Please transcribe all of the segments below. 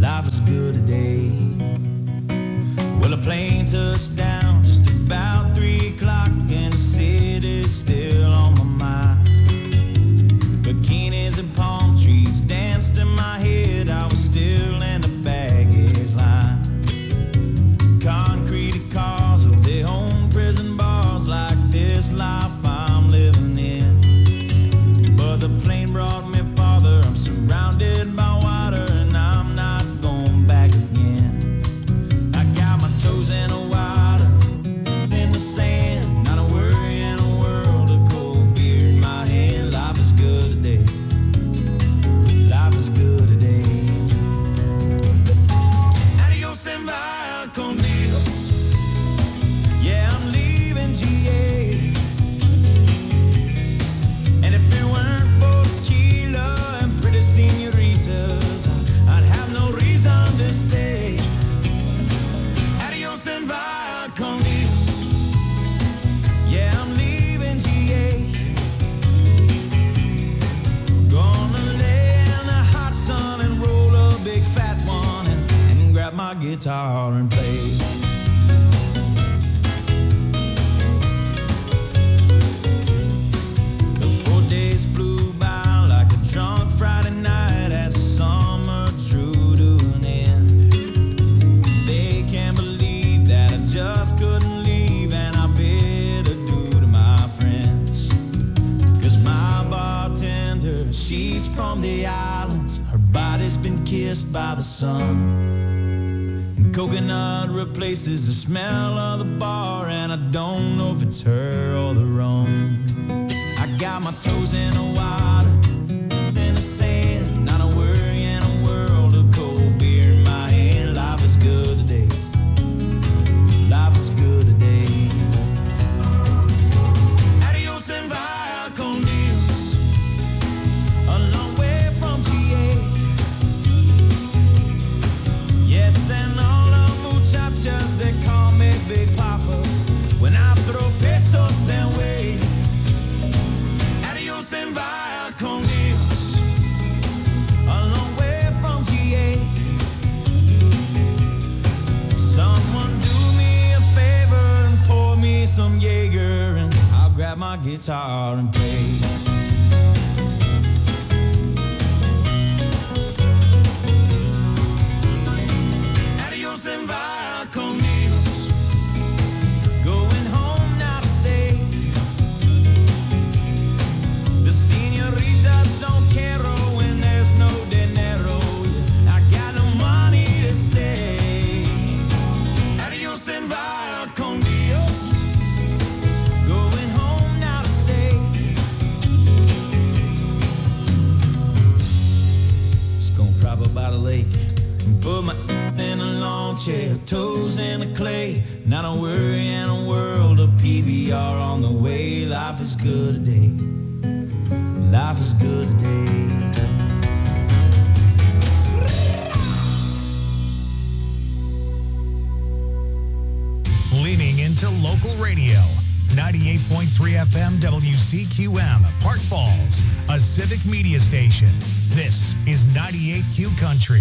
life is good today. Well, a plane touched down just about 3 o'clock, and the city's still on my mind. Bikinis and palm trees danced in my head. I was still in the baggage line. Concrete cars of their home prison bars, like this life I'm living in. But the plane brought me farther. I'm surrounded by water, and I'm not going back again. I got my toes in the water, in the sand, not a worry in a world of cold beer in my hand. Life is good today. Life is good today. Adios and via con Dios. Yeah, I'm leaving GA. And if it weren't for tequila and pretty senoritas, I'd have no reason to stay. Adios and via con Dios. Yeah, I'm leaving GA. Gonna lay in the hot sun and roll a big fat one, and grab my guitar and play. The 4 days flew by like a drunk Friday night as the summer drew to an end. They can't believe that I just couldn't leave, and I bid adieu to my friends. 'Cause my bartender, she's from the islands. Her body's been kissed by the sun. And coconut replaces the smell of the bar, and I don't know if it's her or the rum. I got my toes in the water, in the sand, not a worry in a world of cold beer in my hand. Life is good today. Life is good today. Adios and via con Dios. A long way from GA. Yes, and all the muchachas, they call me Big Papa when I throw pesos their way. Adios and via con Dios. A long way from GA. Someone do me a favor and pour me some Jaeger, and I'll grab my guitar and play. Adios and via con Dios. Going home now to stay. The senoritas don't care when there's no dinero. I got no money to stay. Adios and via con Dios. Going home now to stay. Just gonna prop up by the lake and put my in a lawn chair, toes in the clay. Not a worry in a world of PBR on the way. Life is good today. Life is good today. Leaning into local radio. 98.3 FM WCQM, Park Falls, a civic media station. This is 98Q Country.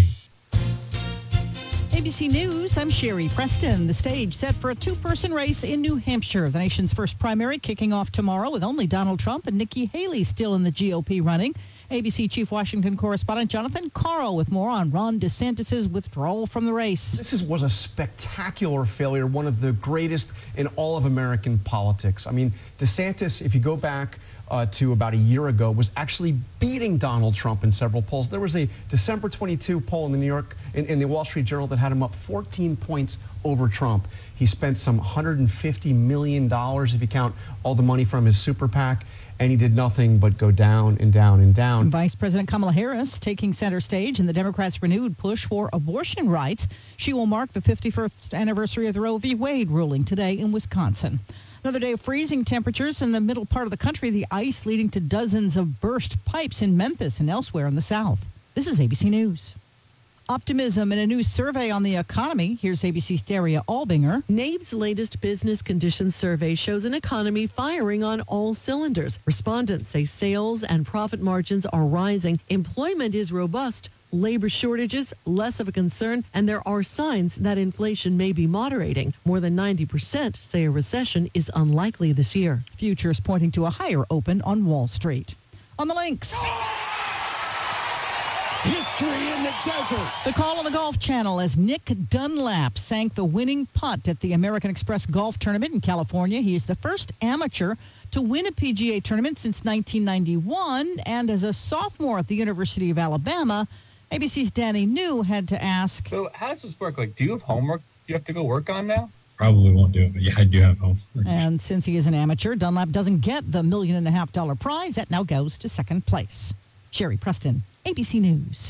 ABC News, I'm Sherry Preston. The stage set for a two-person race in New Hampshire. The nation's first primary kicking off tomorrow with only Donald Trump and Nikki Haley still in the GOP running. ABC Chief Washington correspondent Jonathan Carl with more on Ron DeSantis' withdrawal from the race. This was a spectacular failure, one of the greatest in all of American politics. I mean, DeSantis, if you go back to about a year ago, was actually beating Donald Trump in several polls. There was a December 22 poll in the New York, in the Wall Street Journal that had him up 14 points over Trump. He spent some $150 million, if you count all the money from his super PAC, and he did nothing but go down and down and down. Vice President Kamala Harris taking center stage in the Democrats' renewed push for abortion rights. She will mark the 51st anniversary of the Roe v. Wade ruling today in Wisconsin. Another day of freezing temperatures in the middle part of the country, the ice leading to dozens of burst pipes in Memphis and elsewhere in the South. This is ABC News. Optimism in a new survey on the economy. Here's ABC's Daria Albinger. NABE's latest business conditions survey shows an economy firing on all cylinders. Respondents say sales and profit margins are rising, employment is robust, labor shortages less of a concern, and there are signs that inflation may be moderating. More than 90% say a recession is unlikely this year. Futures pointing to a higher open on Wall Street. On the links. History in the desert. The call on the Golf Channel as Nick Dunlap sank the winning putt at the American Express Golf Tournament in California. He is the first amateur to win a PGA tournament since 1991. And as a sophomore at the University of Alabama, ABC's Danny New had to ask, So how does this work? Like, do you have homework you have to go work on now? Probably won't do it, but yeah, I do have homework. and since he is an amateur, Dunlap doesn't get the $1.5 million prize. That now goes to second place. Sherry Preston, ABC News.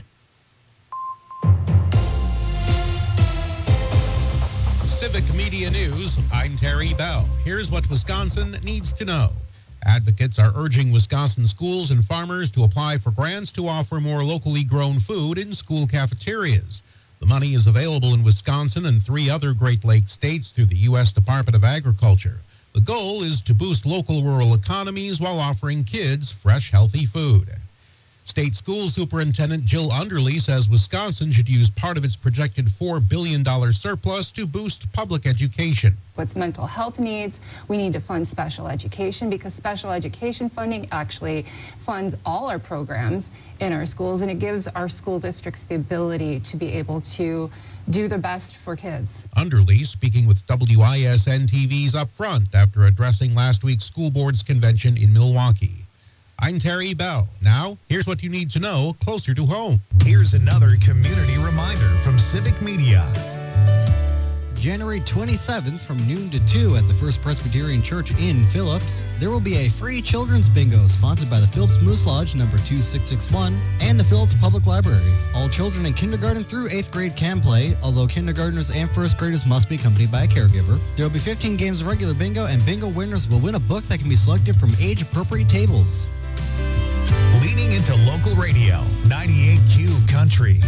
Civic Media News, I'm Terry Bell. Here's what Wisconsin needs to know. Advocates are urging Wisconsin schools and farmers to apply for grants to offer more locally grown food in school cafeterias. The money is available in Wisconsin and 3 other Great Lakes states through the U.S. Department of Agriculture. The goal is to boost local rural economies while offering kids fresh, healthy food. State School Superintendent Jill Underly says Wisconsin should use part of its projected $4 billion surplus to boost public education. What's mental health needs? We need to fund special education because special education funding actually funds all our programs in our schools, and it gives our school districts the ability to be able to do the best for kids. Underly speaking with WISN TV's Upfront after addressing last week's school board's convention in Milwaukee. I'm Terry Bell. Now, here's what you need to know closer to home. Here's another community reminder from Civic Media. January 27th from noon to 2 at the First Presbyterian Church in Phillips, there will be a free children's bingo sponsored by the Phillips Moose Lodge number 2661 and the Phillips Public Library. All children in kindergarten through 8th grade can play, although kindergartners and first graders must be accompanied by a caregiver. There will be 15 games of regular bingo, and bingo winners will win a book that can be selected from age-appropriate tables. Leaning into local radio, 98Q Country.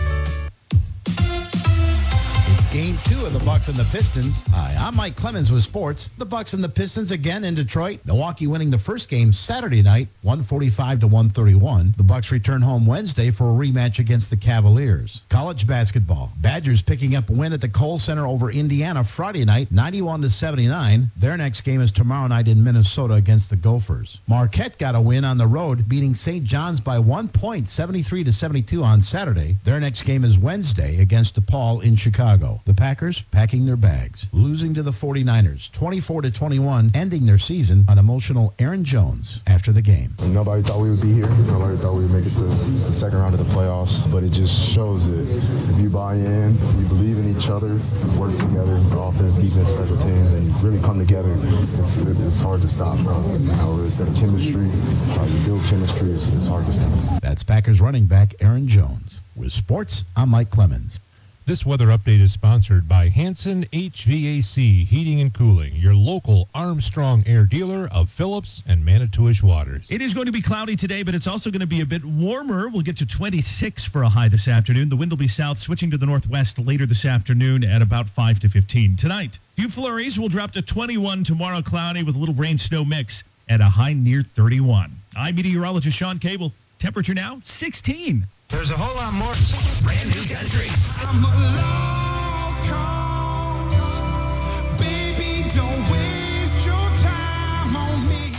It's game 2 of the Bucks and the Pistons. Hi, I'm Mike Clemens with sports. The Bucks and the Pistons again in Detroit. Milwaukee winning the first game Saturday night, 145-131. The Bucks return home Wednesday for a rematch against the Cavaliers. College basketball. Badgers picking up a win at the Kohl Center over Indiana Friday night, 91-79. Their next game is tomorrow night in Minnesota against the Gophers. Marquette got a win on the road, beating St. John's by 1 point, 73-72 on Saturday. Their next game is Wednesday against DePaul in Chicago. The Packers packing their bags, losing to the 49ers, 24-21, ending their season on emotional Aaron Jones after the game. Nobody thought we would be here. Nobody thought we would make it to the second round of the playoffs. But it just shows that if you buy in, you believe in each other, work together, offense, defense, special teams, and really come together, it's hard to stop. It's that chemistry. You build chemistry, it's hard to stop. That's Packers running back Aaron Jones. With sports, I'm Mike Clemens. This weather update is sponsored by Hanson HVAC Heating and Cooling, your local Armstrong Air dealer of Phillips and Manitowish waters. It is going to be cloudy today, but it's also going to be a bit warmer. We'll get to 26 for a high this afternoon. The wind will be south, switching to the northwest later this afternoon at about 5 to 15. Tonight, few flurries will drop to 21. Tomorrow, cloudy with a little rain-snow mix at a high near 31. I'm meteorologist Sean Cable. Temperature now, 16. There's a whole lot more. Brand new country. I'm a lost cause. Baby, don't waste your time on me.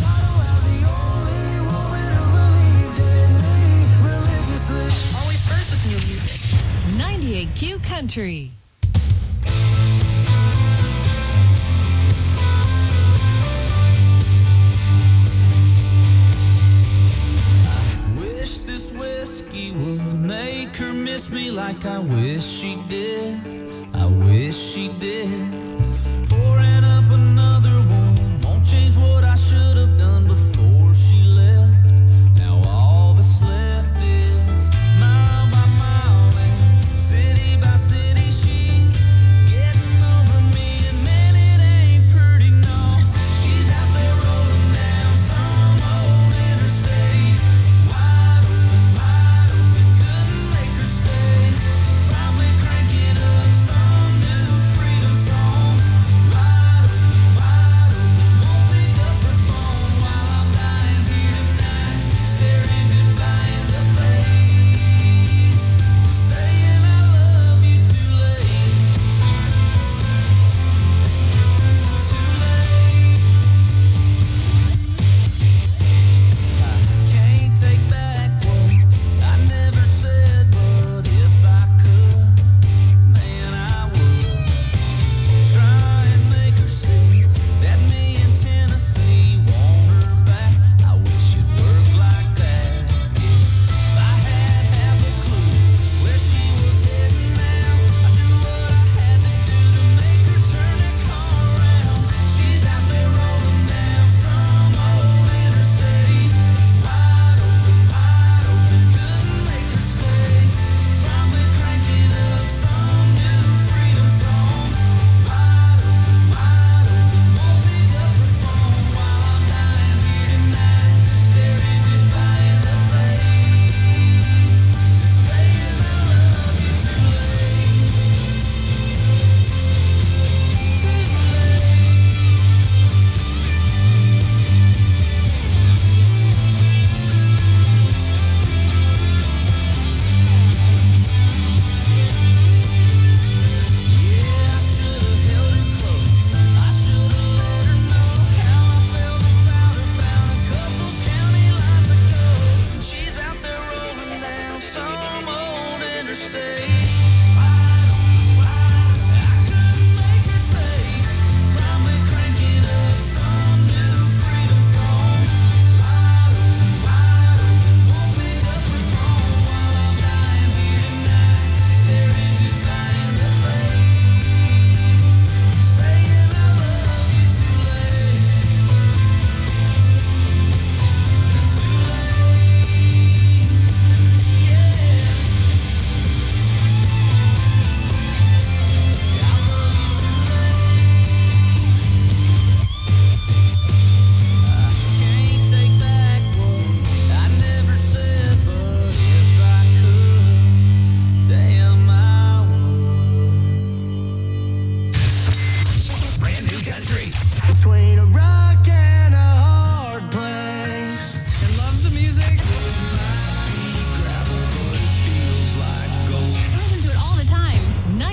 Always first with new music. 98Q Country. Wish this whiskey would make her miss me like I wish she did. I wish she did. Pouring up another one won't change what I should have done before she left. Now all that's left is mile by mile and city by city. She's getting over me, and man, it ain't pretty, no. She's out there rolling down some old interstate. Wide open, couldn't make her stay. Probably cranking up some new freedom song. Wide open, won't pick up her phone while I'm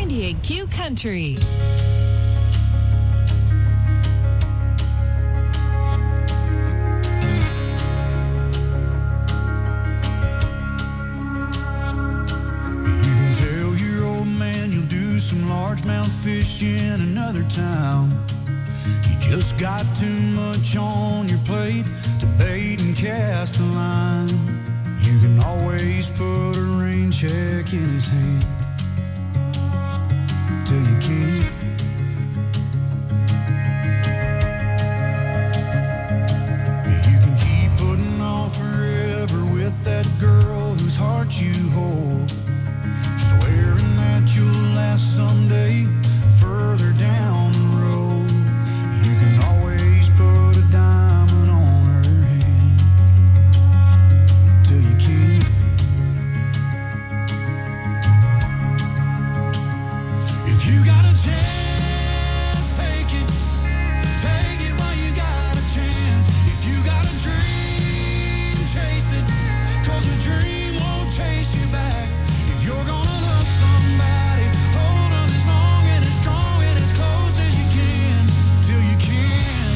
98Q Country. Some largemouth fish in another town. You just got too much on your plate to bait and cast a line. You can always put a rain check in his hand till you can't. You can keep putting off forever with that girl whose heart you hold, swearing that you'll last someday further down the road. You can always put a diamond on her hand till you can't. If you got a chance, take it while you got a chance. If you got a dream, chase it, 'cause a dream won't chase you back. If you're gonna love somebody, hold on as long and as strong and as close as you can till you can.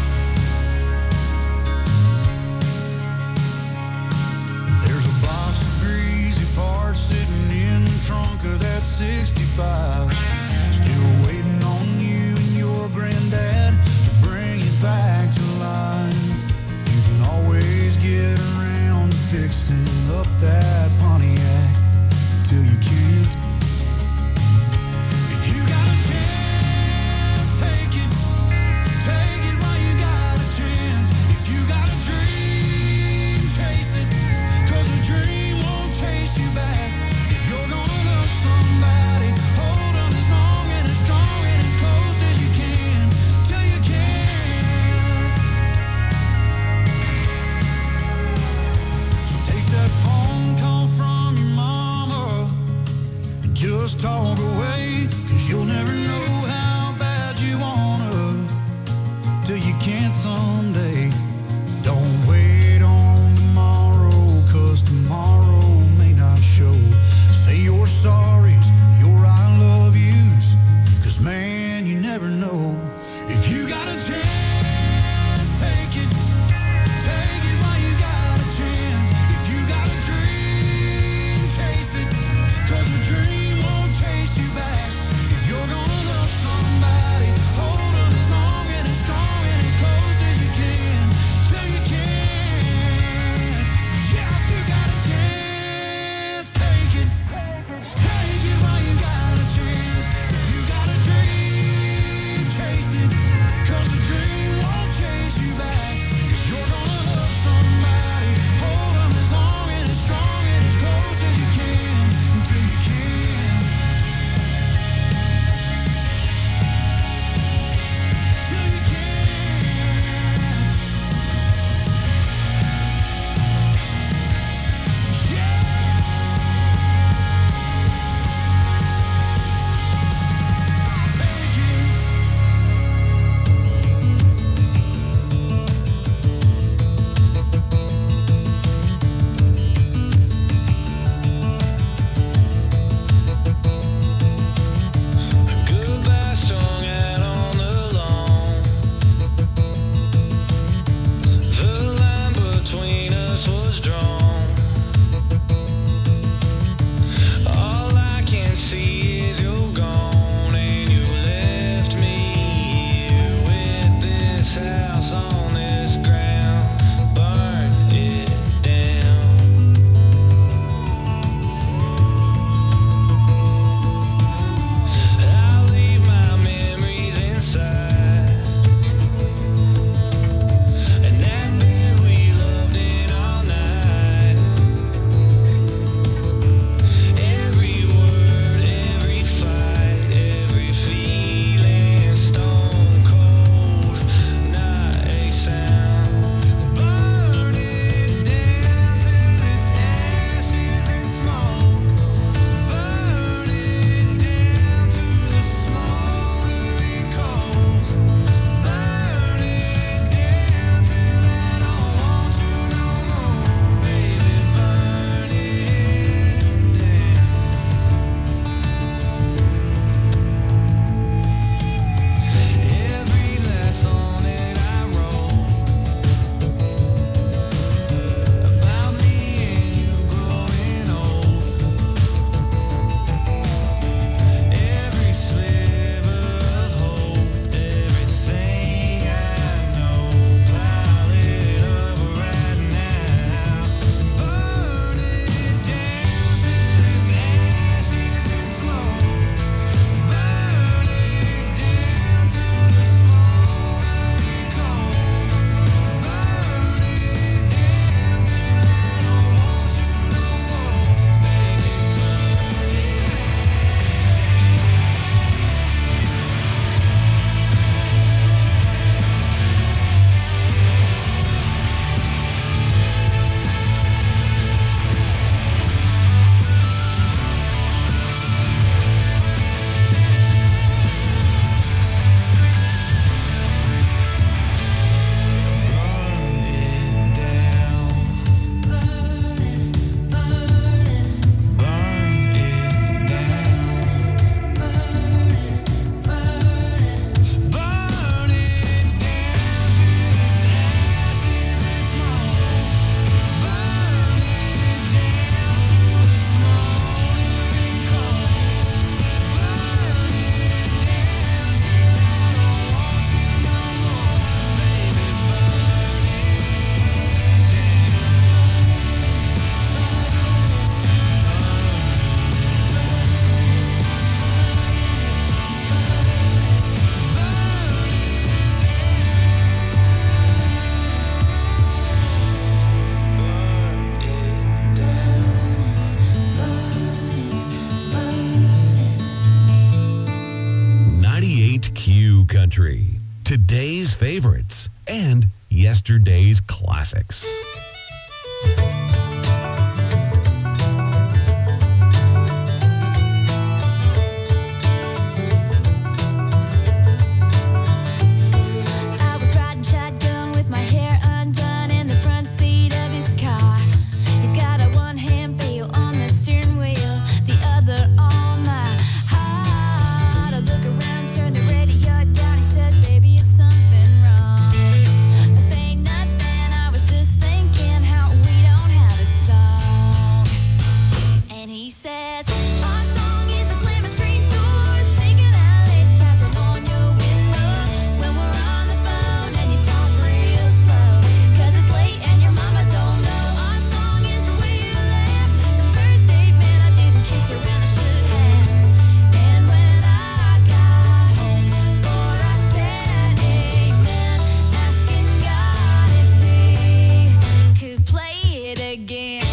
There's a box of greasy parts sitting in the trunk of that 65, still waiting on you and your granddad to bring it back to life. You can always get around to fixing up that Pontiac till you can't. If you got a chance, take it while you got a chance. If you got a dream, chase it, 'cause a dream won't chase you back. If you're gonna love somebody, hold on as long and as strong and as close as you can till you can't. So take that phone call from your mama, just talk away, 'cause you'll never know how bad you wanna till you can't someday. Don't wait on tomorrow, 'cause tomorrow may not show. Say your sorries, your I love yous, 'cause man, you never know. If you got a chance, take it while you got a chance. If you got a dream, chase it, 'cause a dream won't chase you back. If you're gonna love somebody, hold on as long and as strong and as close as you can New Country. Today's favorites and yesterday's classics. I was riding shotgun with my hair undone in the front seat of his car. He's got a one-hand feel on the steering wheel, the other on my heart. I look around, turn the radio down. He says, "Baby, is something wrong?" I say nothing. I was just thinking how we don't have a song. And he says, "Our song is a slamming screen door, sneaking out late, tapping on your window when we're on the phone and you talk real slow, 'cause it's late and your mama don't know. Our song is the way you laugh. The first date, man, I didn't kiss her and I should have. And when I got home before I said amen, asking God if we could play it again."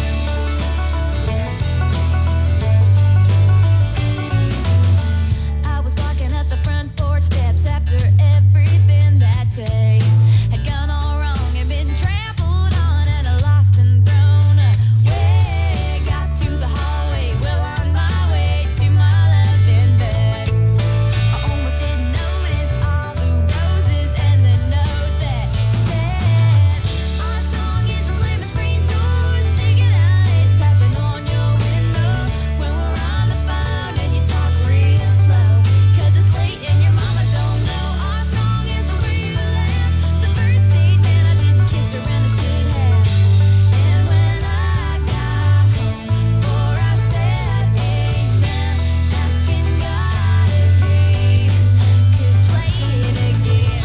I was walking up the front porch steps after everything that day had gone all wrong and been trampled on and lost and thrown away. Got to the hallway, well on my way to my loving bed. I almost didn't notice all the roses and the note that said, "Our song is a slamming screen door, sneaking out late, tapping on your window when we're on the phone and you talk real slow, 'cause it's late and your mama don't know. Our song is the way you laugh. The first date, man, I didn't kiss her and I should have. And when I got home before I said amen, asking God if we could play it again."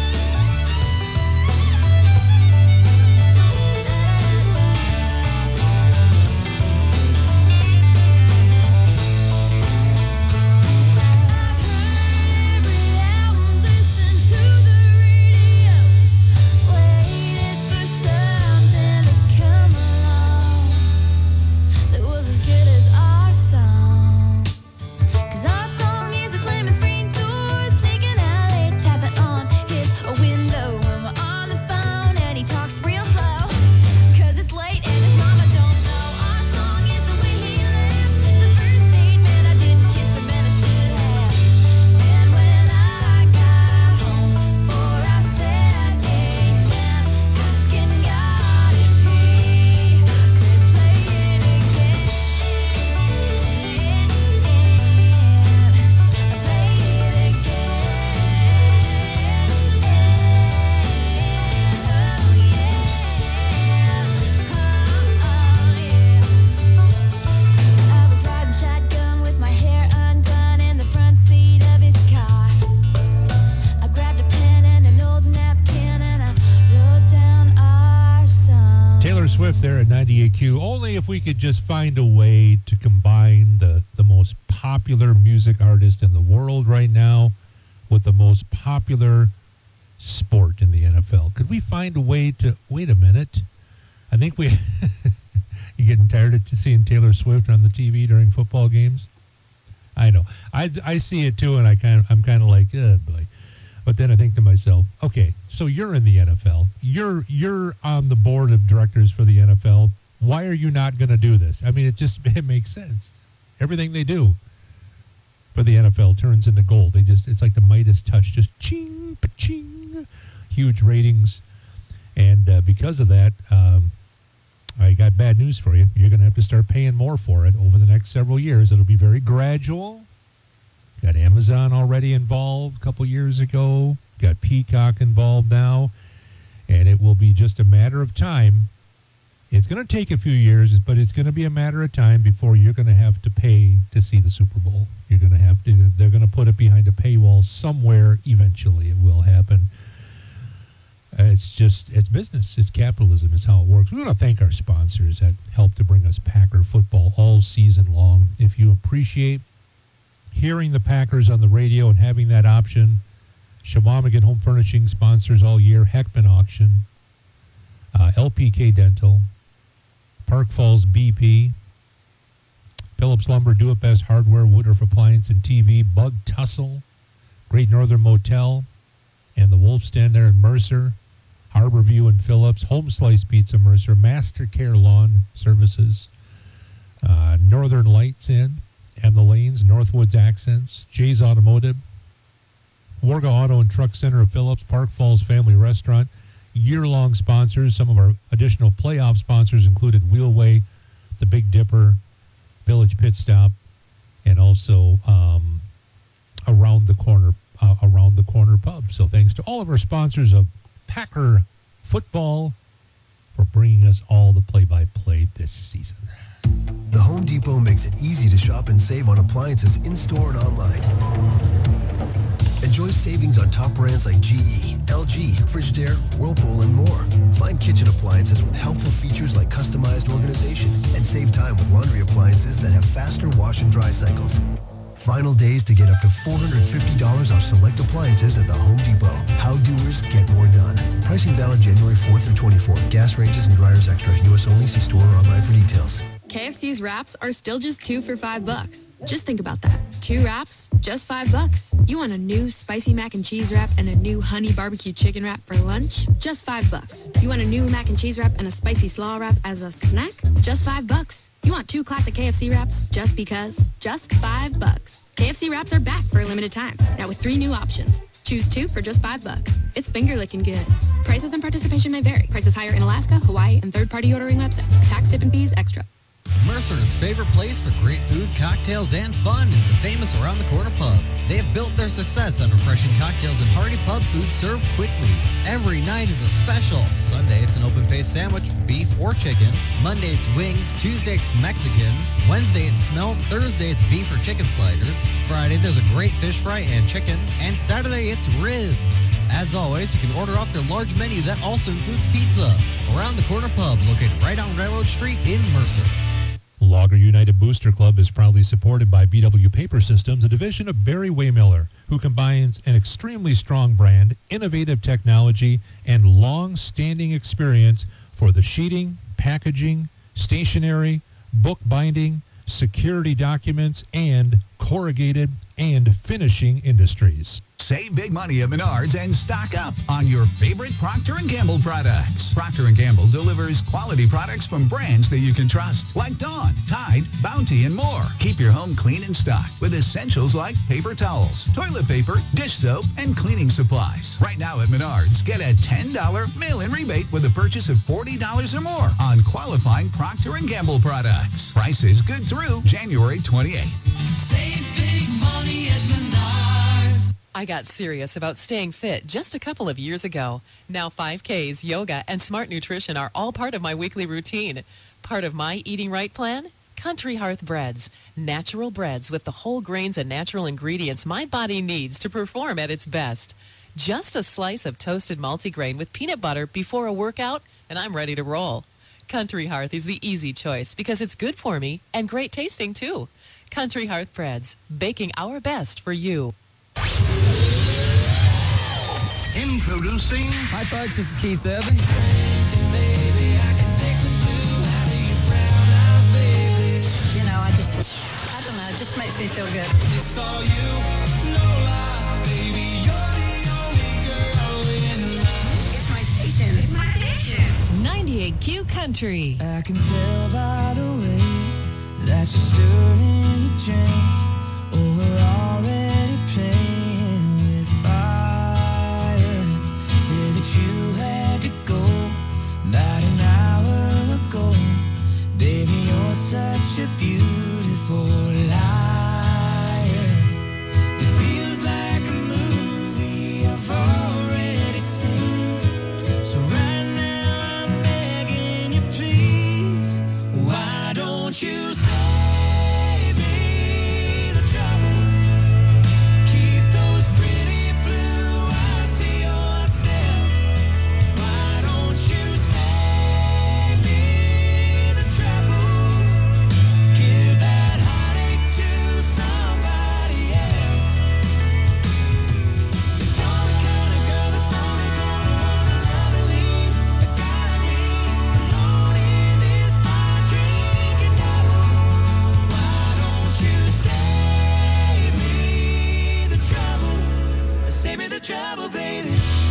Every album, listened to the radio, waited for something to come along that was as good as our song. 'Cause our song is a slamming screen door, sneaking out late, tapping on his window when we're on the phone and he talks real slow, 'cause it's late and his mama don't know. Our song is the way he laughs. The first date, man, I didn't kiss him and I should have. And when I got home before I said amen, asking God if he could play it again. I was riding shotgun with my hair undone in the front seat of his car. I grabbed a pen and an old napkin and I wrote down our song. Taylor Swift there at 98Q. Only if we could just find a way to combine the most popular music artist in the world right now with the most popular sport in the NFL. Could we find a way to, wait a minute, I think we, you getting tired of seeing Taylor Swift on the TV during football games? I know. I see it too, and I'm kind of like, boy. But then I think to myself, okay, so you're in the NFL. You're on the board of directors for the NFL. Why are you not going to do this? I mean, it makes sense. Everything they do for the NFL turns into gold. It's like the Midas touch, just ching, pa-ching, huge ratings. And because of that, I got bad news for you. You're going to have to start paying more for it over the next several years. It'll be very gradual. Got Amazon already involved a couple years ago. Got Peacock involved now. And it will be just a matter of time. It's going to take a few years, but it's going to be a matter of time before you're going to have to pay to see the Super Bowl. You're going to have to. They're going to put it behind a paywall somewhere. Eventually, it will happen. It's business. It's capitalism. It's how it works. We want to thank our sponsors that help to bring us Packer football all season long. If you appreciate hearing the Packers on the radio and having that option, Shawamigan Home Furnishing sponsors all year, Heckman Auction, LPK Dental, Park Falls BP, Phillips Lumber, Do It Best Hardware, Woodruff Appliance and TV, Bug Tussle, Great Northern Motel, and the Wolf Stand there in Mercer, Harborview in Phillips, Home Slice Pizza Mercer, Master Care Lawn Services, Northern Lights Inn and the Lanes, Northwoods Accents, Jay's Automotive, Warga Auto and Truck Center of Phillips, Park Falls Family Restaurant, year-long sponsors. Some of our additional playoff sponsors included Wheelway, the Big Dipper, Village Pit Stop, and also Around the Corner Pub. So thanks to all of our sponsors of Packer Football for bringing us all the play-by-play this season. The Home Depot makes it easy to shop and save on appliances in-store and online. Enjoy savings on top brands like GE, LG, Frigidaire, Whirlpool, and more. Find kitchen appliances with helpful features like customized organization, and save time with laundry appliances that have faster wash and dry cycles. Final days to get up to $450 off select appliances at the Home Depot. How doers get more done. Pricing valid January 4th through 24th. Gas ranges and dryers extra. U.S. only. See store or online for details. KFC's wraps are still just 2 for $5. Just think about that. 2 wraps, just $5. You want a new spicy mac and cheese wrap and a new honey barbecue chicken wrap for lunch? Just $5. You want a new mac and cheese wrap and a spicy slaw wrap as a snack? Just $5. You want 2 classic KFC wraps just because? Just $5. KFC wraps are back for a limited time. Now with 3 new options. Choose 2 for just $5. It's finger licking good. Prices and participation may vary. Prices higher in Alaska, Hawaii, and third-party ordering websites. Tax, tip, and fees extra. Mercer's favorite place for great food, cocktails, and fun is the famous Around the Corner Pub. They have built their success on refreshing cocktails and hearty pub food served quickly. Every night is a special. Sunday, it's an open-faced sandwich, beef or chicken. Monday, it's wings. Tuesday, it's Mexican. Wednesday, it's smelt. Thursday, it's beef or chicken sliders. Friday, there's a great fish fry and chicken. And Saturday, it's ribs. As always, you can order off their large menu that also includes pizza. Around the Corner Pub, located right on Railroad Street in Mercer. Logger United Booster Club is proudly supported by BW Paper Systems, a division of Barry Waymiller, who combines an extremely strong brand, innovative technology, and long-standing experience for the sheeting, packaging, stationery, book binding, security documents, and corrugated and finishing industries. Save big money at Menards and stock up on your favorite Procter & Gamble products. Procter & Gamble delivers quality products from brands that you can trust, like Dawn, Tide, Bounty, and more. Keep your home clean and stocked with essentials like paper towels, toilet paper, dish soap, and cleaning supplies. Right now at Menards, get a $10 mail-in rebate with a purchase of $40 or more on qualifying Procter & Gamble products. Prices good through January 28th. Save big money at Menards. I got serious about staying fit just a couple of years ago. Now 5Ks, yoga, and smart nutrition are all part of my weekly routine. Part of my eating right plan? Country Hearth Breads. Natural breads with the whole grains and natural ingredients my body needs to perform at its best. Just a slice of toasted multigrain with peanut butter before a workout, and I'm ready to roll. Country Hearth is the easy choice because it's good for me and great tasting too. Country Hearth Breads, baking our best for you. Introducing. Hi, folks. This is Keith Urban. You know, I don't know, it just makes me feel good. It's all you, no lie, baby. You're the only girl in love. It's my station. It's my station. 98Q Country. I can tell by the way that you're stirring your drink. Oh, we're already playing with fire. Said that you had to go about an hour ago. Baby, you're such a beautiful liar. It feels like a movie I've already seen. So right now I'm begging you, please. Why don't you save me? trouble, baby.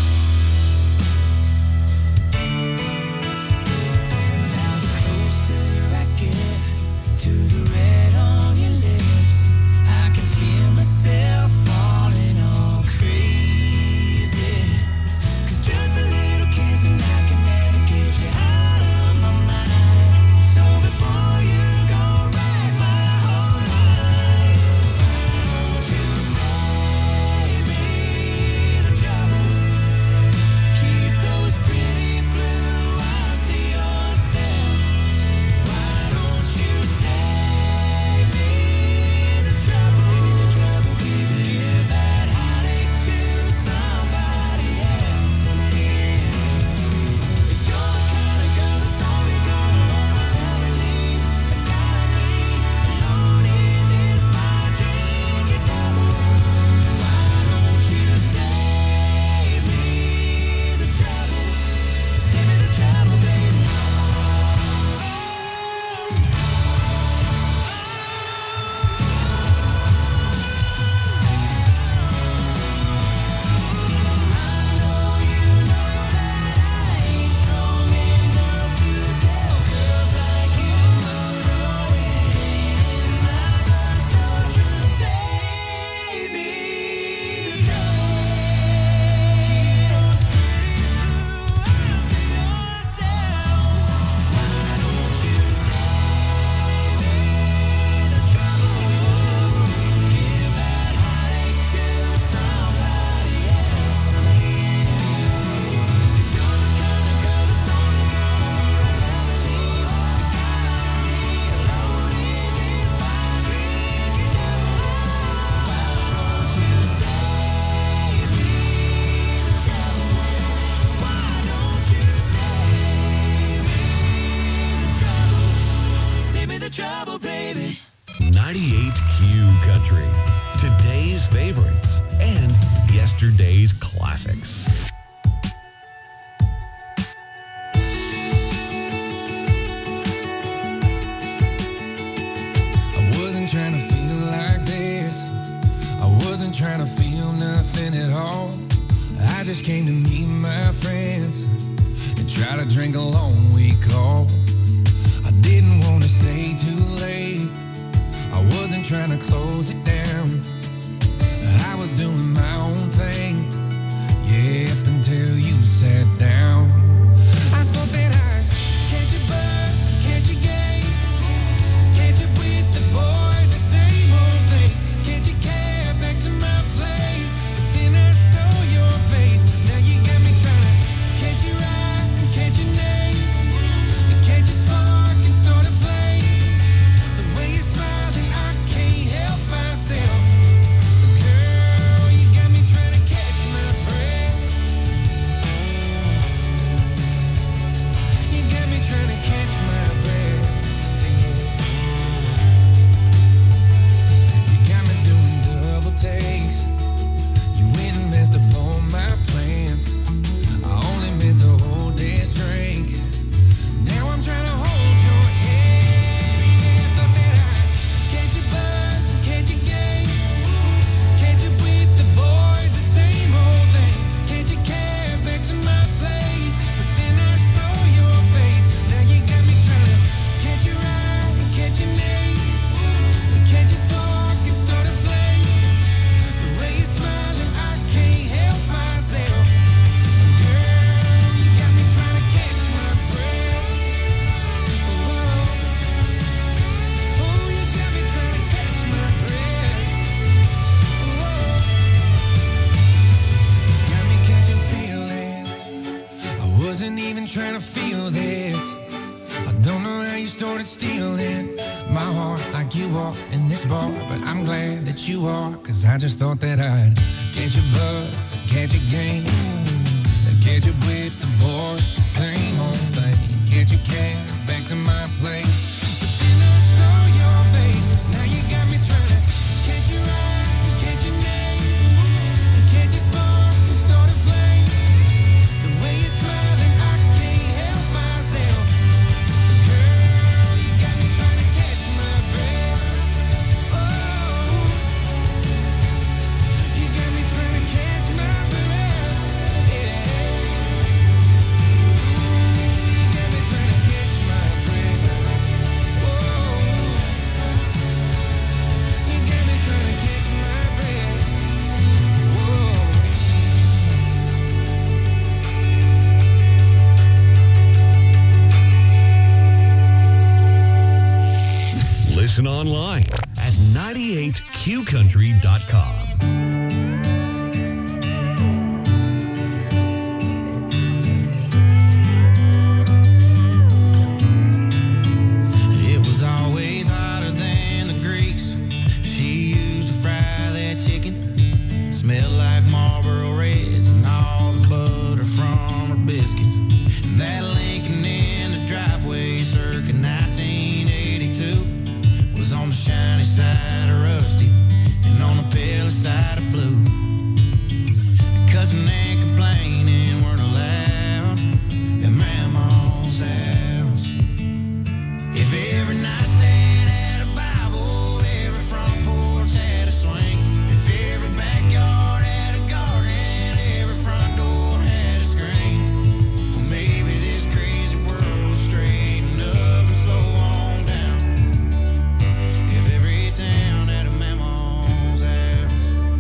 Now the closer I get to the red on your lips, I can feel myself falling all crazy. 'Cause just a little kiss and I can never get you out of my mind. So before you go write my whole life, why don't you save me the trouble? Keep those pretty blue eyes to yourself. Why don't you save me the trouble? Give that heartache to somebody else. If you're the kind of girl that's only gonna wanna love and leave a guy like me alone in this bar drinking double, why don't you save me the trouble? Save me the trouble, baby. Save me the trouble, baby. 98Q Country. Today's favorites and yesterday's classics. I wasn't trying to feel like this. I wasn't trying to feel nothing at all. I just came to meet my friends and try to drink a long week off. I didn't want to stay too late. I wasn't trying to close it down. I was doing my own thing, yeah, up until you sat down. I thought that I'd catch a buzz, catch a game, catch up with the boys, the same old thing. Catch a cab back to my place, but then I saw your face. Now you got me trying to catch your eye and catch your name, and catch a spark and start a flame. The way you're smiling, I can't help myself. Girl, you got me trying to catch my breath. You got me trying to catch my breath. You got me doing double takes. You went and messed up all my plans. I only meant to hold this drink. Now I'm trying to hold your hand. I thought that I'd catch a buzz and catch a game, catch up with the boys, the same old thing. Catch a cab back to my place, but then I saw your face. Now you got me trying to catch your eye and catch your name, and catch a spark and start a flame. The way you're smiling, I can't help myself. Girl, you got me trying to catch my breath. Oh, you got me trying to catch my breath. Got me catching feelings. I wasn't even trying to feel this. I don't know how you started stealing my heart like you are in this bar, but I'm glad that you are, 'cause I just thought that I'd catch a buzz, catch a game, catch up with the boys, same old thing. Catch a cab back to my place, but then I saw your face. Now you got me trying to catch your eye, catch your name, catch a spark and start a flame. The way you're smiling, I can't help myself. Girl, you got me trying to catch my breath. Oh, you got me trying to catch my breath. 98qcountry.com. It was always hotter than the grease she used to fry that chicken. Smelled like Marlboro Reds and all the butter from her biscuits. And that Lincoln in the driveway circa 1982 was on the shiny side of rusty and on the pale side of blue. Cussing and complaining weren't allowed at Mama's house. If every nightstand had a Bible, every front porch had a swing. If every backyard had a garden, every front door had a screen. Well, maybe this crazy world would straighten up and slow on down. If every town had a Mama's house.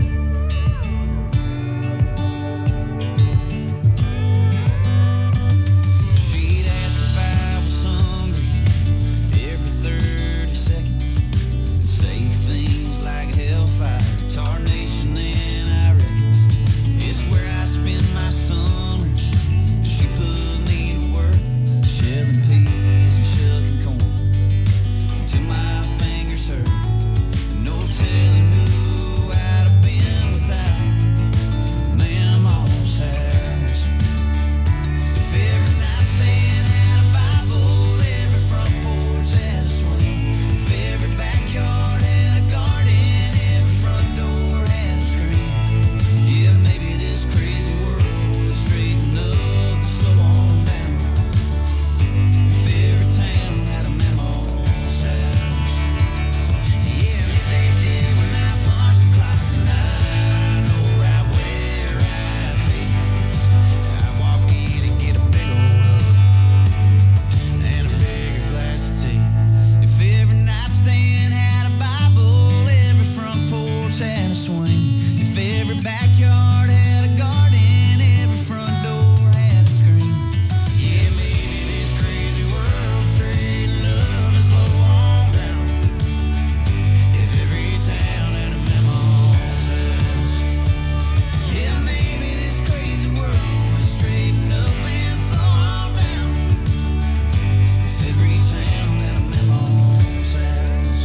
She'd ask if I was hungry every 30 seconds and say things like hellfire, tarnation, and I reckons it's where I spend my summers. She put me to work, shelling peas and shucking corn till my fingers hurt. No telling who I'd have been without Mama's house. If every nightstand had a Bible, every front porch had a swing. If every backyard had a garden, every front door had a screen. Yeah, maybe this crazy world would straighten up and slow on down. If every town had a Mama's house. Yeah, if they did when I punch the clock tonight, I know right where I'd be. I'd walk in and get a big old hug and a bigger glass of tea. If every nightstand had a Bible, every front porch had a swing. If every backyard had a garden, every front door had a screen. Yeah, maybe this crazy world straighten up and slow on down. If every town had a Mama's house. Yeah, maybe this crazy world would straighten up and slow on down. If every town had a Mama's house.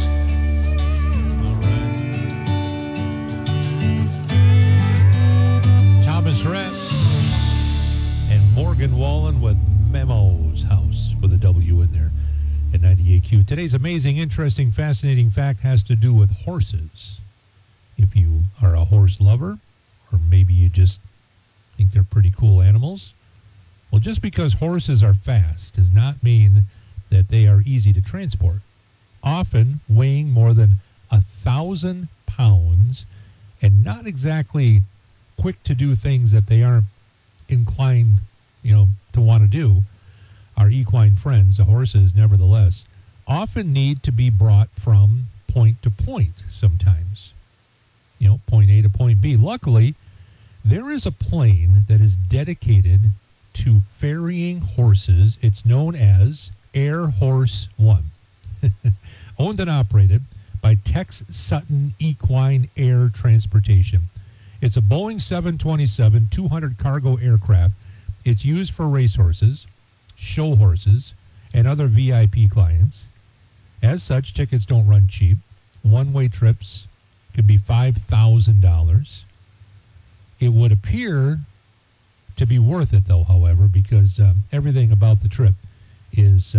Thomas Rhett and Morgan Wallen with Memo's House with a W in there at 98Q. Today's amazing, interesting, fascinating fact has to do with horses. If you are a horse lover, or maybe you just think they're pretty cool animals, well, just because horses are fast does not mean that they are easy to transport. Often weighing more than 1,000 pounds and not exactly quick to do things that they aren't inclined, to want to do, our equine friends, the horses, nevertheless, often need to be brought from point to point sometimes. Point A to point B. Luckily, there is a plane that is dedicated to ferrying horses. It's known as Air Horse One. Owned and operated by Tex Sutton Equine Air Transportation. It's a Boeing 727-200 cargo aircraft. It's used for racehorses, show horses, and other VIP clients. As such, tickets don't run cheap. One-way trips could be $5,000. It would appear to be worth it, though, however, because everything about the trip is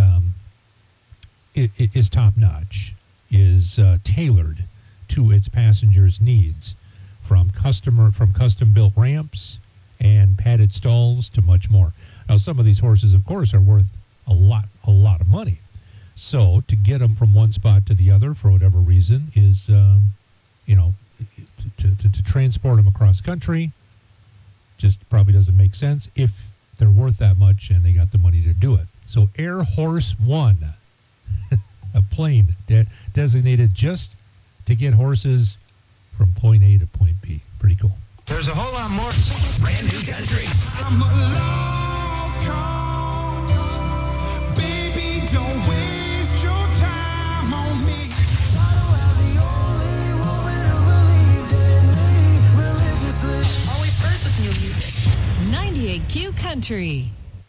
top-notch, is tailored to its passengers' needs, from custom-built ramps and padded stalls to much more. Now, some of these horses, of course, are worth a lot of money. So to get them from one spot to the other for whatever reason is, to transport them across country just probably doesn't make sense if they're worth that much and they got the money to do it. So Air Horse One, a plane designated just to get horses from point A to point B. Pretty cool. There's a whole lot more brand new country. I'm a lost cause. Baby, don't waste your time on me. I don't have the only woman Country.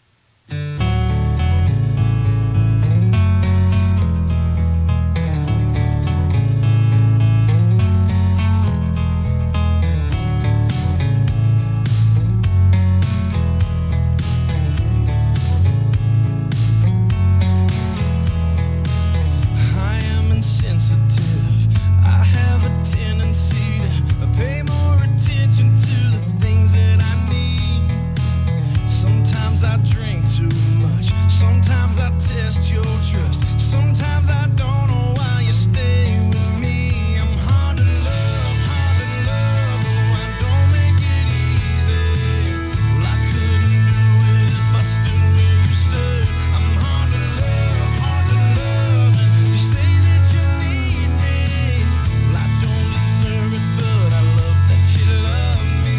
I am insensitive. I have a tendency to pay more attention to the things that I need. Sometimes I drink too much. Sometimes I test your trust. Sometimes I don't know why you stay with me. I'm hard to love, oh, I don't make it easy. Well, I couldn't do it if I stood where you stood. I'm hard to love, and you say that you need me. Well, I don't deserve it, but I love that you love me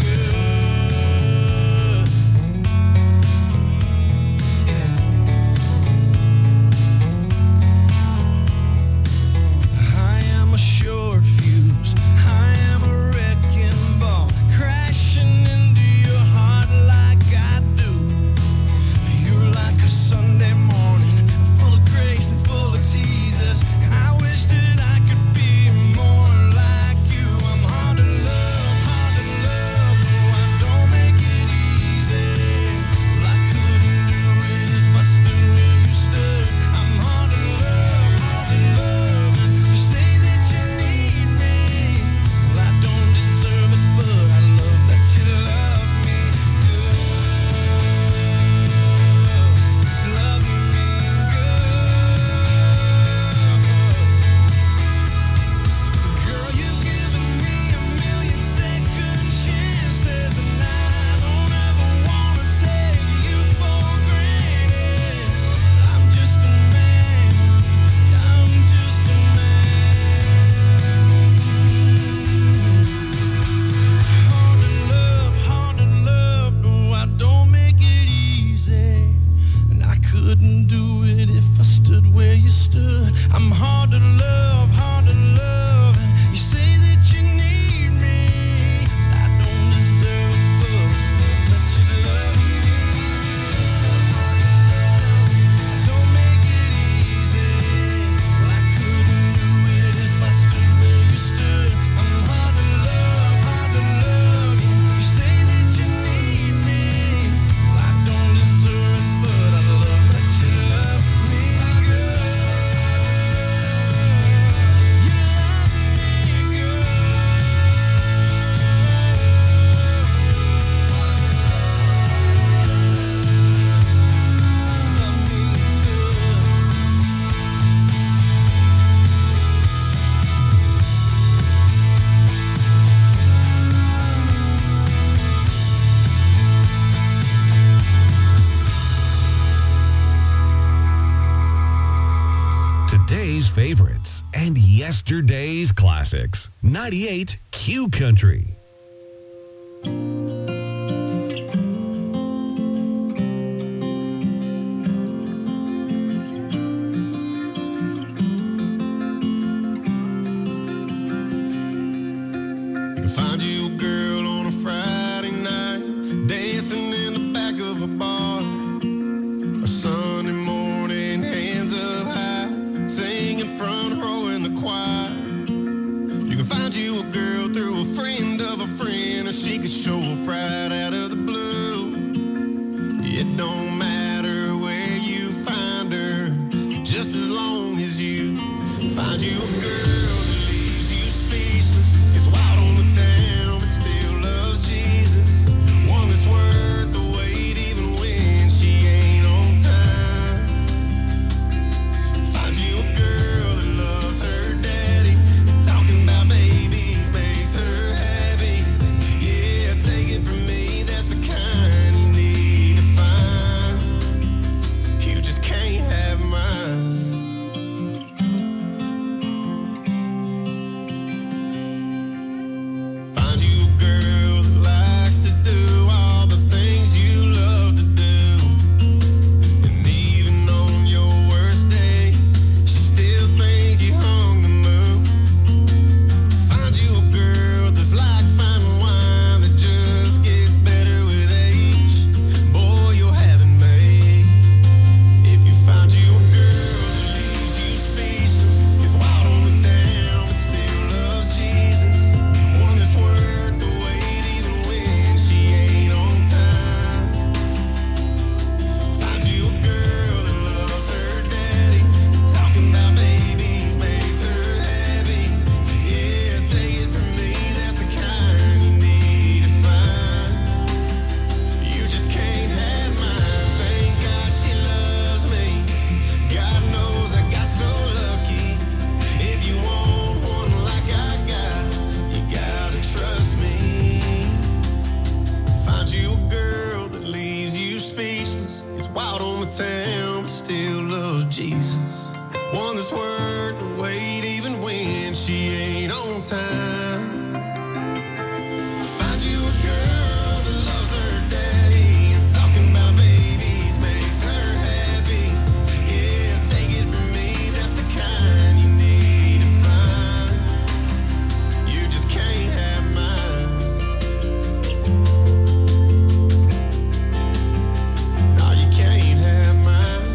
good. I am a short fuse. I am a wrecking ball, crashing into your heart like I do. You're like a Sunday morning, full of grace and full of Jesus. I wish that I could be more like you. I'm hard to love, oh, I don't make it easy. Well, I couldn't do it if I stood where you stood. I'm hard to love, and you say that you need me. Well, I don't deserve it, but I love that you love me good. Love me good. Girl, you've given me a million second chances, and I don't ever wanna take you for granted. I'm just a man. I'm just a man. Hard to love, no, I don't make it easy. And I couldn't do it if I stood where you stood. I'm hard to love, and you say that you need me. I don't deserve it, but you love me. Don't make it easy. Well, I couldn't do it if I stood where you stood. I'm hard to love, you say that you need me. Well, I don't deserve it, but I love that you love me good. Today's favorites and yesterday's classics. 98 Q Country. You can find you a girl on a Friday night, dancing in the back of a bar. A Sunday morning, hands up high, singing front row in the choir. You can find you a girl through a friend of a friend, or she could show up right out of the blue. It don't matter where you find her, just as long as you find you a girl that leaves you speechless, is wild on the town but still loves Jesus. One that's worth the wait even when she ain't on time. Find you a girl that loves her daddy, talking about babies makes her happy. Yeah, take it from me, town, but still loves Jesus. One that's worth the wait even when she ain't on time. Find you a girl that loves her daddy and talking about babies makes her happy. Yeah, take it from me, that's the kind you need to find. You just can't have mine. No, you can't have mine.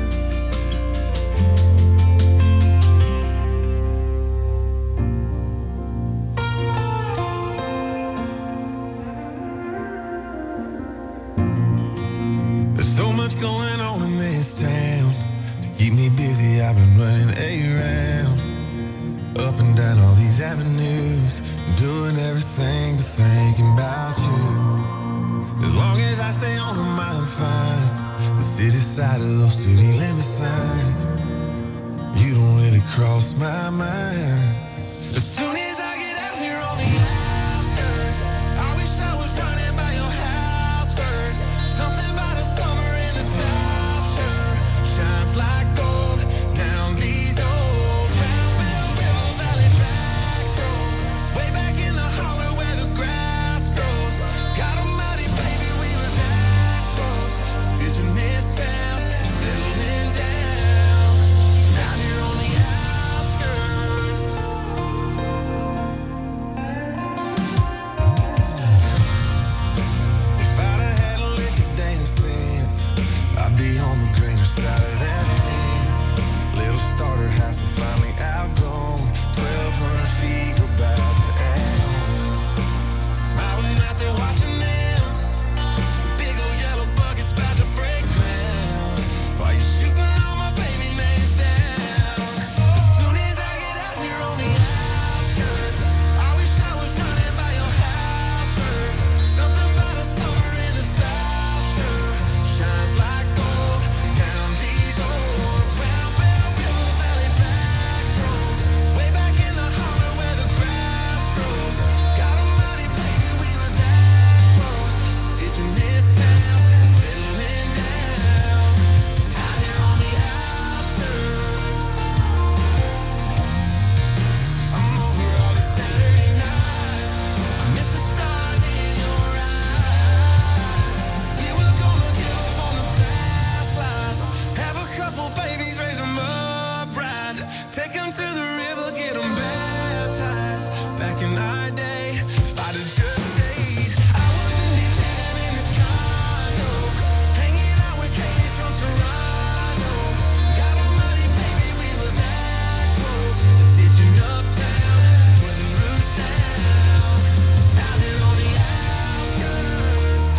There's so much going on in this town. To keep me busy, I've been running around. Up and down all these avenues, doing everything but thinking about you. As long as I stay on them, I'm fine. The city side of those city limit signs, you don't really cross my mind. As soon as I get out here on the outskirts, I wish I was running by your house first. Something about a summer in the South Shore shines like gold down these old Round Bell River Valley back roads. Way back in the holler where the grass grows. God almighty, baby, we were that close. Ditching this town, settling down. Out here on the outskirts. If I'd have had a lick of damn sense, I'd be on the greener side of that fence. Little starter house, but finally outgrown. 1,200 feet, we're about to add on. Smiling out there watching them. Big old yellow buckets about to break ground. While you're shooting all my baby names down. As soon as I get out here on the outskirts, I wish I was running by your house first. Something about a summer in the South Shore shines like gold down these old Round Bell River Valley back roads. Way back in the holler where the grass grows. God almighty, baby, we were that close. Ditching this town, settling down. Out here on the outskirts. I'm over all the Saturday nights. I miss the stars in your eyes. We were gonna get up on the fast life. Have a couple babies, raise them up right. Take them to the river, get them baptized. Back in our day, if I'd have just stayed, I wouldn't be living in this condo. Hanging out with Katie from Toronto. God almighty, baby, we were that close to ditching uptown, putting roots down. Out here on the outskirts.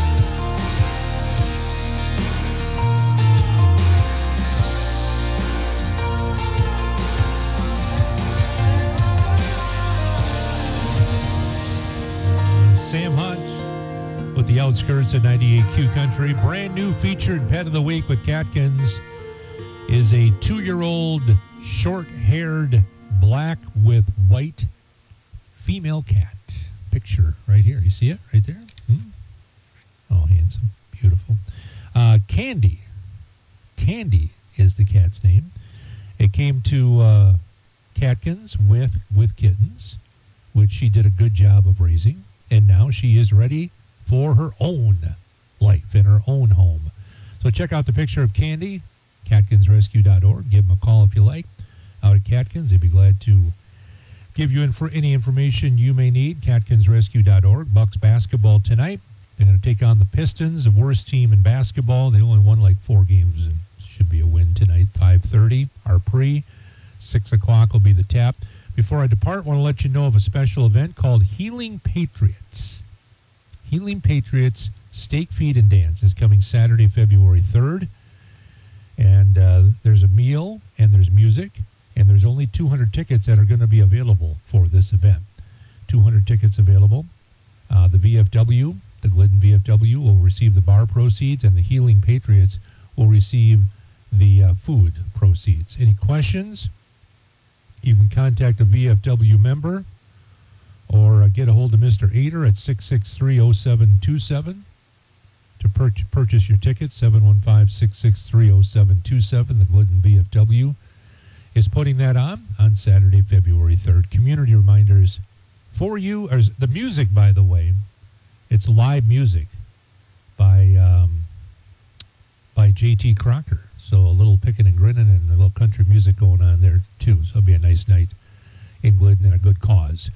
Sam Hunt with the outskirts of 98Q Country. Brand new featured pet of the week with Catkins is a 2-year-old short-haired black with white female cat. Picture right here. You see it right there? Oh, handsome. Beautiful. Candy. Candy is the cat's name. It came to Catkins with kittens, which she did a good job of raising. And now she is ready for her own life in her own home. So check out the picture of Candy, catkinsrescue.org. Give them a call if you like. Out at Catkins, they'd be glad to give you any information you may need. catkinsrescue.org. Bucks basketball tonight. They're going to take on the Pistons, the worst team in basketball. They only won like 4 games and should be a win tonight. 5:30, our pre. 6 o'clock will be the tap. Before I depart, I want to let you know of a special event called Healing Patriots. Healing Patriots Steak, Feed, and Dance is coming Saturday, February 3rd. And there's a meal, and there's music, and there's only 200 tickets that are going to be available for this event. 200 tickets available. The VFW, the Glidden VFW, will receive the bar proceeds, and the Healing Patriots will receive the food proceeds. Any questions? You can contact a VFW member or get a hold of Mr. Ader at 663-0727. to purchase your tickets. 715-663-0727. The Glidden VFW is putting that on Saturday, February 3rd. Community reminders for you. The music, by the way, it's live music by J.T. Crocker. So a little picking and grinning and a little country music going on there, too. So it'll be a nice night in Glidden and a good cause.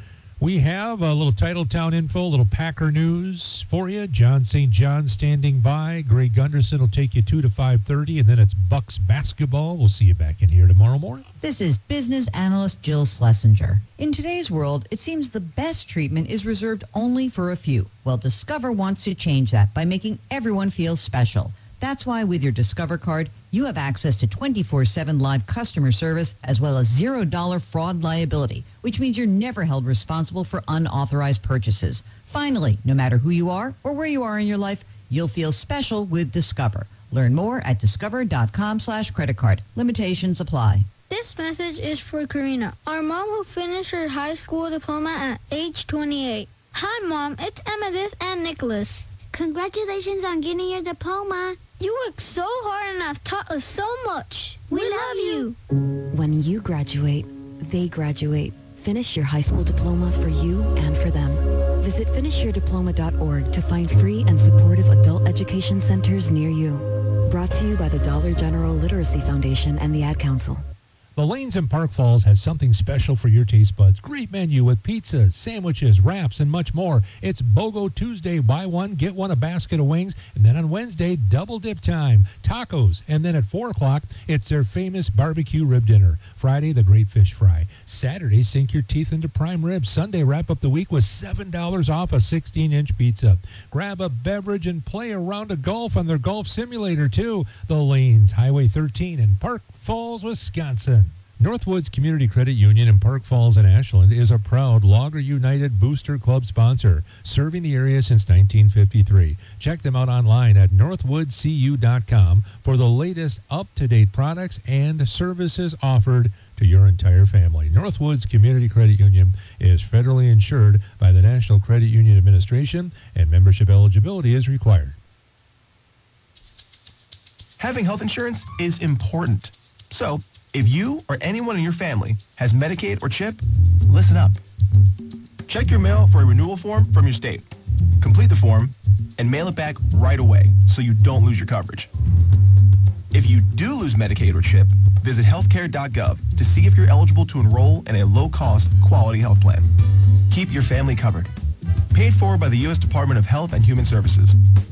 We have a little Titletown info, a little Packer news for you. John St. John standing by. Greg Gunderson will take you 2 to 5:30, and then it's Bucks basketball. We'll see you back in here tomorrow morning. This is business analyst Jill Schlesinger. In today's world, it seems the best treatment is reserved only for a few. Well, Discover wants to change that by making everyone feel special. That's why with your Discover card, you have access to 24/7 live customer service as well as $0 fraud liability, which means you're never held responsible for unauthorized purchases. Finally, no matter who you are or where you are in your life, you'll feel special with Discover. Learn more at discover.com/credit card. Limitations apply. This message is for Karina, our mom who finished her high school diploma at age 28. Hi, Mom. It's Emmettith and Nicholas. Congratulations on getting your diploma. You worked so hard and have taught us so much. We love you. When you graduate, they graduate. Finish your high school diploma for you and for them. Visit finishyourdiploma.org to find free and supportive adult education centers near you. Brought to you by the Dollar General Literacy Foundation and the Ad Council. The Lanes in Park Falls has something special for your taste buds. Great menu with pizzas, sandwiches, wraps, and much more. It's BOGO Tuesday. Buy one, get one, a basket of wings. And then on Wednesday, double dip time, tacos. And then at 4 o'clock, it's their famous barbecue rib dinner. Friday, the great fish fry. Saturday, sink your teeth into prime ribs. Sunday, wrap up the week with $7 off a 16-inch pizza. Grab a beverage and play a round of golf on their golf simulator, too. The Lanes, Highway 13 in Park Falls, Wisconsin. Northwoods Community Credit Union in Park Falls and Ashland is a proud Logger United Booster Club sponsor, serving the area since 1953. Check them out online at northwoodcu.com for the latest up-to-date products and services offered to your entire family. Northwoods Community Credit Union is federally insured by the National Credit Union Administration, and membership eligibility is required. Having health insurance is important. So, if you or anyone in your family has Medicaid or CHIP, listen up. Check your mail for a renewal form from your state. Complete the form and mail it back right away so you don't lose your coverage. If you do lose Medicaid or CHIP, visit healthcare.gov to see if you're eligible to enroll in a low-cost, quality health plan. Keep your family covered. Paid for by the U.S. Department of Health and Human Services.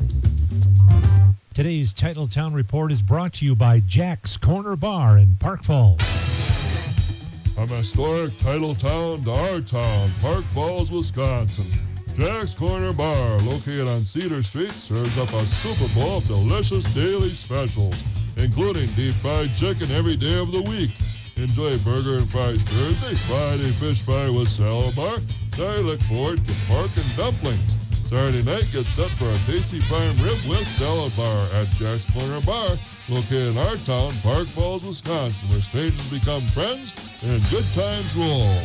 Today's Titletown Report is brought to you by Jack's Corner Bar in Park Falls. From historic Titletown to our town, Park Falls, Wisconsin. Jack's Corner Bar, located on Cedar Street, serves up a super bowl of delicious daily specials, including deep fried chicken every day of the week. Enjoy burger and fries Thursday, Friday fish fry with salad bar. I look forward to pork and dumplings. Saturday night, get set for a tasty prime rib with salad bar at Jack's Corner Bar, located in our town, Park Falls, Wisconsin, where strangers become friends and good times roll.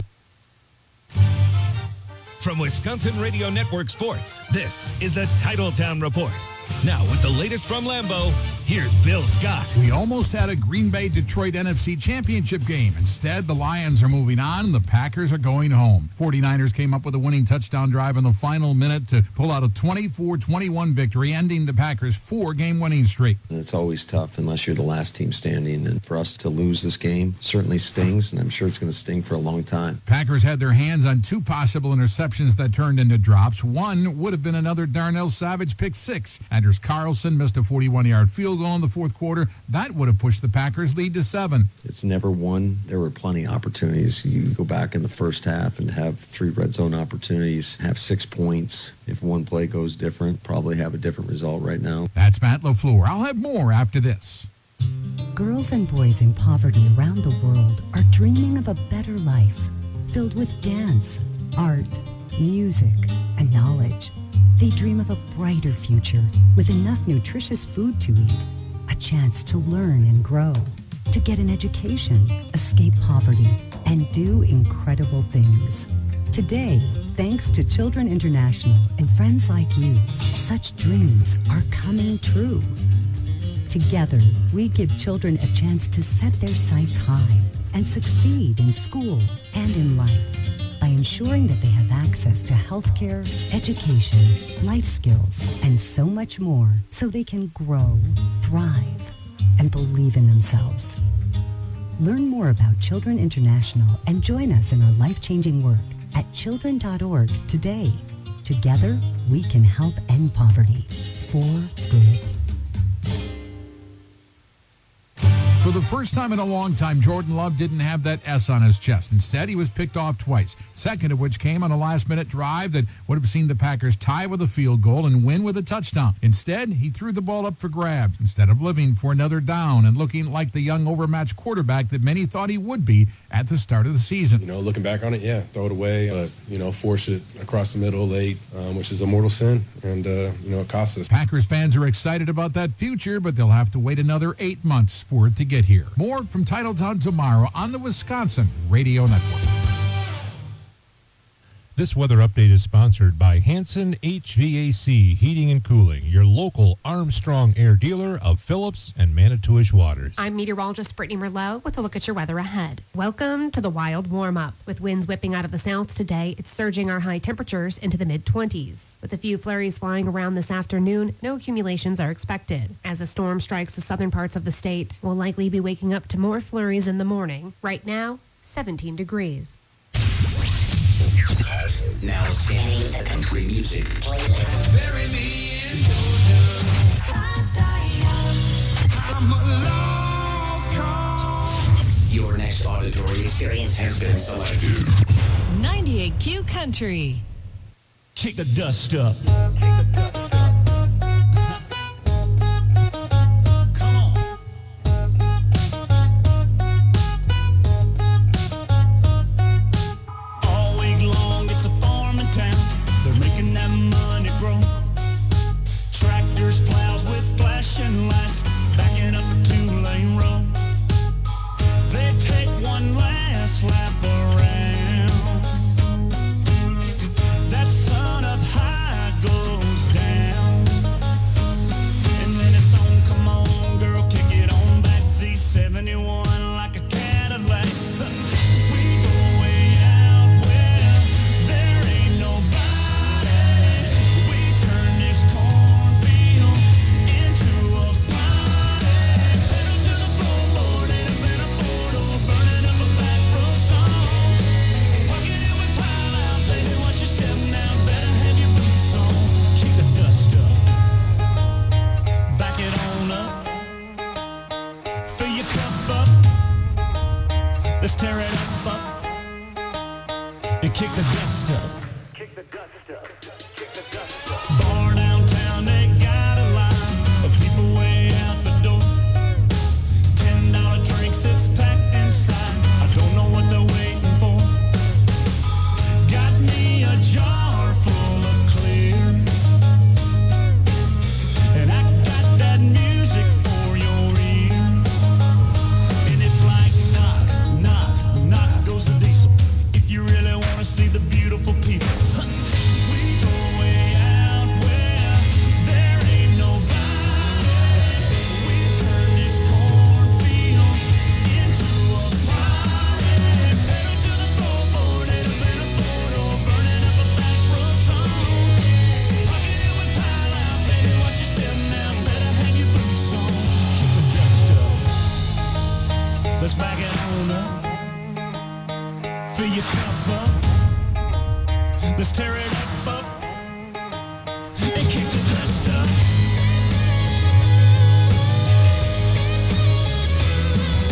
From Wisconsin Radio Network Sports, this is the Titletown Report. Now, with the latest from Lambeau, here's Bill Scott. We almost had a Green Bay-Detroit NFC Championship game. Instead, the Lions are moving on and the Packers are going home. 49ers came up with a winning touchdown drive in the final minute to pull out a 24-21 victory, ending the Packers' 4-game winning streak. It's always tough unless you're the last team standing. And for us to lose this game certainly stings, and I'm sure it's going to sting for a long time. Packers had their hands on 2 possible interceptions that turned into drops. One would have been another Darnell Savage pick 6. Anders Carlson missed a 41-yard field goal in the fourth quarter. That would have pushed the Packers' lead to 7. It's never won. There were plenty of opportunities. You go back in the first half and have 3 red zone opportunities, have 6 points. If one play goes different, probably have a different result right now. That's Matt LaFleur. I'll have more after this. Girls and boys in poverty around the world are dreaming of a better life, filled with dance, art, music, and knowledge. They dream of a brighter future with enough nutritious food to eat, a chance to learn and grow, to get an education, escape poverty, and do incredible things. Today, thanks to Children International and friends like you, such dreams are coming true. Together, we give children a chance to set their sights high and succeed in school and in life by ensuring that they have access to healthcare, education, life skills, and so much more so they can grow, thrive, and believe in themselves. Learn more about Children International and join us in our life-changing work at children.org today. Together, we can help end poverty for good. For the first time in a long time, Jordan Love didn't have that S on his chest. Instead, he was picked off twice, second of which came on a last-minute drive that would have seen the Packers tie with a field goal and win with a touchdown. Instead, he threw the ball up for grabs instead of living for another down and looking like the young, overmatched quarterback that many thought he would be at the start of the season. You know, looking back on it, yeah, throw it away, force it across the middle late, which is a mortal sin, and, it costs us. Packers fans are excited about that future, but they'll have to wait another 8 months for it to get here. More from Titletown tomorrow on the Wisconsin Radio Network. This weather update is sponsored by Hanson HVAC Heating and Cooling, your local Armstrong Air dealer of Phillips and Manitowish Waters. I'm meteorologist Brittany Merlot with a look at your weather ahead. Welcome to the wild warm-up. With winds whipping out of the south today, it's surging our high temperatures into the mid-20s. With a few flurries flying around this afternoon, no accumulations are expected. As a storm strikes the southern parts of the state, we'll likely be waking up to more flurries in the morning. Right now, 17 degrees. Now scanning the country music playlist. Bury me in Georgia. I'm a lost cause. Your next auditory experience has been selected. 98Q Country. Kick the dust up. Tractors, plows with flashing lights, backing up a two-lane road.